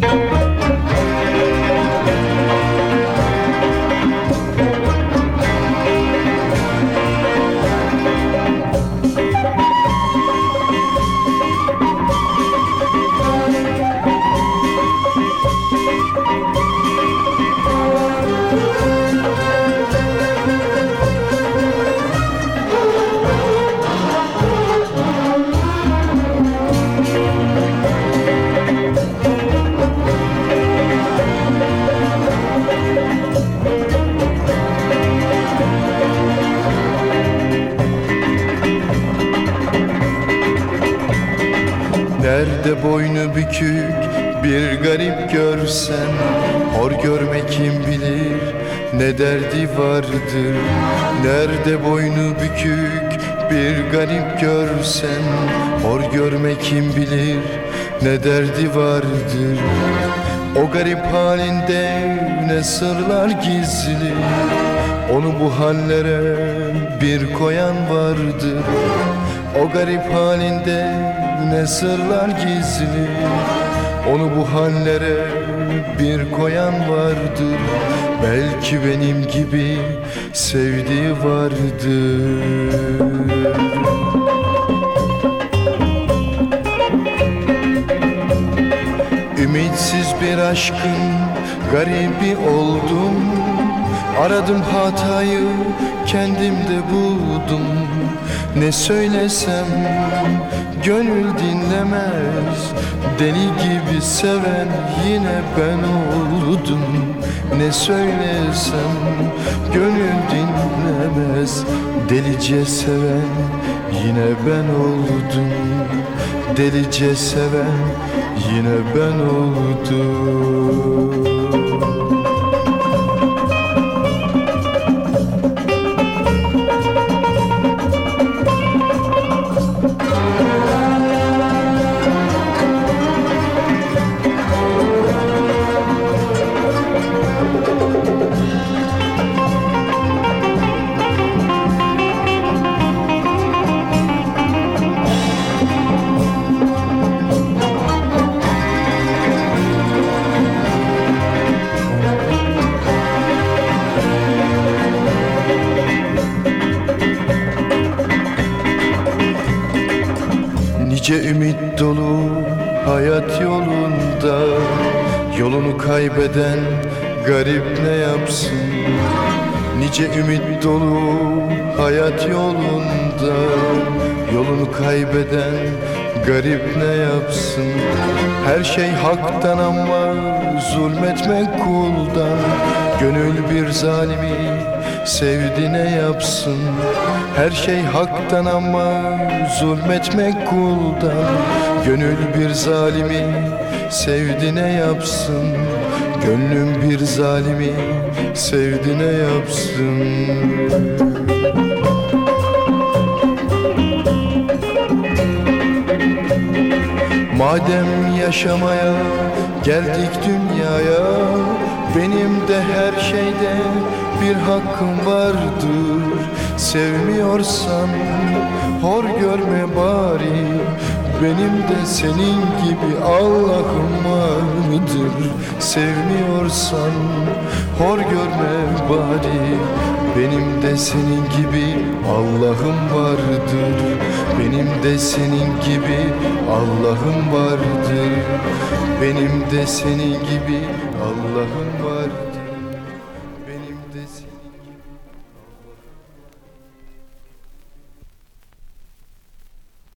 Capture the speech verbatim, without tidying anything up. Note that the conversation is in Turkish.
Nerede boynu bükük bir garip görsen, hor görme kim bilir ne derdi vardır. Nerede boynu bükük bir garip görsen, hor görme kim bilir ne derdi vardır. O garip halinde ne sırlar gizli, onu bu hallere bir koyan vardır. O garip halinde ne sırlar gizli, onu bu hallere bir koyan vardır. Belki benim gibi sevdiği vardır. Ümitsiz bir aşkın garibi oldum. Aradım hatayı, kendimde buldum. Ne söylesem gönül dinlemez, deli gibi seven yine ben oldum. Ne söylesem gönül dinlemez, delice seven yine ben oldum. Delice seven yine ben oldum. Nice ümit dolu hayat yolunda, yolunu kaybeden garip ne yapsın? Nice ümit dolu hayat yolunda, yolunu kaybeden garip ne yapsın? Her şey haktan ama zulmetmek kuldan, gönül bir zalimi sevdi ne yapsın? Her şey haktan ama zulmetmek kuldan, gönül bir zalimi sevdi ne yapsın? Gönlüm bir zalimi sevdi ne yapsın? Madem yaşamaya geldik dünyaya, benim de her şeyde bir hakkım vardır. Sevmiyorsan hor görme bari, benim de senin gibi Allah'ım vardır. Sevmiyorsan hor görme bari, benim de senin gibi Allah'ım vardır. Benim de senin gibi Allah'ım vardır. Benim de senin gibi Allah'ım vardır.